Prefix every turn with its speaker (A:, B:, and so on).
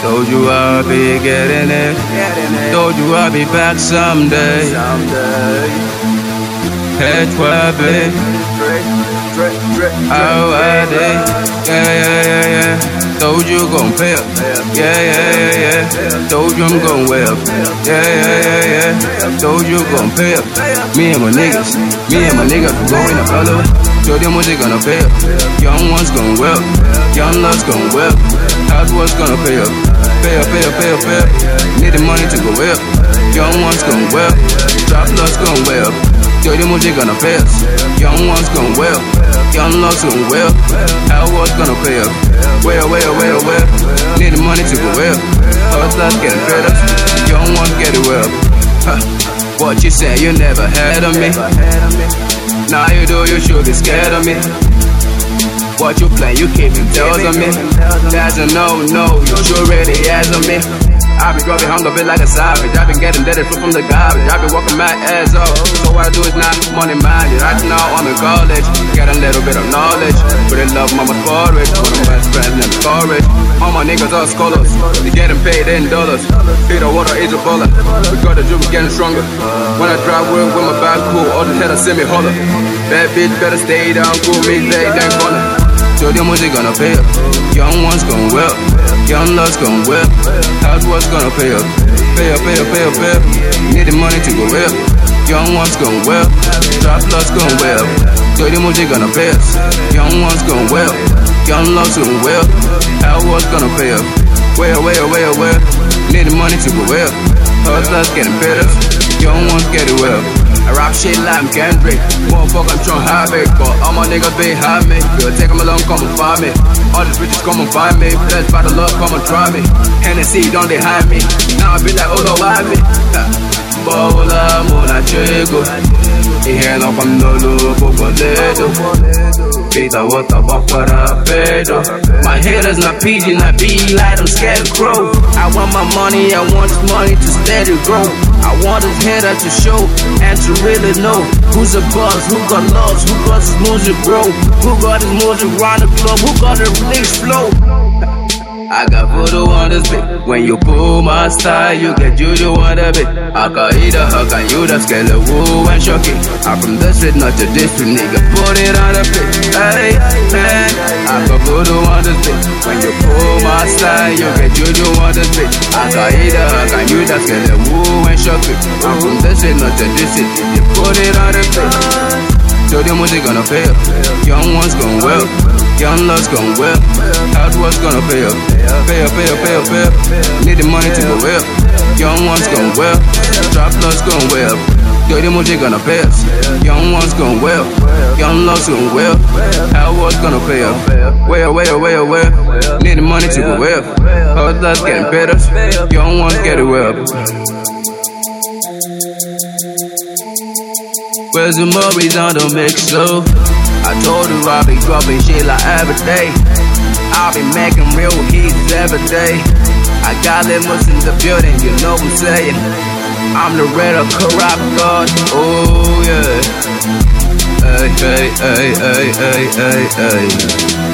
A: Told you I'll be getting it. Told you I'll be back someday. Head baby. How I did. Yeah. Told you gon' pay up. Yeah. Told you I'm gon' wear up. Yeah. Told you gon' pay up. Me and my niggas going up all over. Told them what they gonna pay up. Young ones gon' wear up. Young loves gon' wear up. House was gonna pay up. Pay up. Need the money to go up. Young ones gon' wear up. Drop loves gon' wear up. Told them what they gonna pay us. Young ones gon' wear up. Young loves gon' wear up. House was gonna pay up. Where? Need the money to go up. Hustlers getting fed up. Young ones get it well. What you say? You never had of me. Now you do, you should be scared of me. What you play, you keeping tells on me. That's a no, you sure really has on me. I been growing hung a bit like a savage. I been getting dirty from the garbage. I been walking my ass off. So what I do is not money minded. Right now I'm in college, get a little bit of knowledge. Pretty love mama's porridge. One of my best friends named Courage. All my niggas are scholars. They getting paid in dollars. Peter Water is a baller. We got the drip getting stronger. When I drive with my back cool, all the haters see me holler. Bad bitch better stay down, cool me, they ain't gonna. So them what they gonna pay up. Young ones gon' wear up. Young loves gon' wear up. House was gonna pay up. Pay up. Need the money to go up. Young ones gon' wear up. Drop loves gon' wear up. So them what they gonna pay us. Young ones gon' wear up. Young loves gon' wear up. House was gonna pay up. Where? Need the money to go up. Hustlers getting better. Young ones get it well. I rap shit like I'm Kendrick. Motherfucker, I'm trying hard it. But all my niggas be hard me. Girl, take them along, come and find me. All these bitches come and find me. Blessed by the love, come and try me. Hennessy, don't they hide me. Now I be like, oh, no, why me? Bola, mona, chico. Iheno from the loop, boledo. Peter, what the fuck for a pedo? My head is not PG, not be like I'm scared to grow. I want my money, I want this money to steady grow. I want his header to show and to really know who's a boss, who got loves, who got his music grow, who got his music round the club, who got the release flow. I got photo on this bit. When you pull my style, you get juju on the bit. Al-Qaeda, how can you the scale of woo and shock it? I'm from the street, not the district, nigga. Put it on the bit. Hey, I got photo on this bit. When you pull my style, you get juju on this bit. Al-Qaeda, how can you the scale of woo and shock it? I'm from the street, not the district. You put it on the bit. So them what they gonna pay up. Young ones gon' wear up. Young loves gon' wear up. House was gonna pay up. Pay up. Need the money to go up. Young ones gon' wear up. Drop loves gon' wear up. So them what they gonna pay us. Young ones gon' wear up. Young loves gon' wear up. House was gonna pay up. Where? Need the money to go up. House loves getting better. Young ones get it well. Where's the Murray's on the mix, so I told her I'll be dropping shit like every day. I'll be making real hits every day. I got limits in the building, you know what I'm saying. I'm the red of corrupt God, oh yeah. Hey.